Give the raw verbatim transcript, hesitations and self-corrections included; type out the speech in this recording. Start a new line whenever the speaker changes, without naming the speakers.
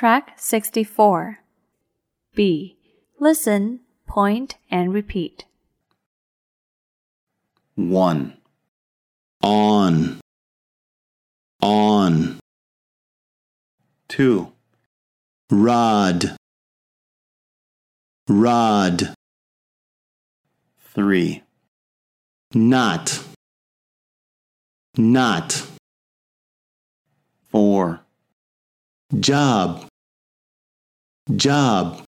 Track sixty-four. B. Listen, point, and repeat.
one. On. On. two. Rod. Rod. three. Not. Not. four. Job. Job.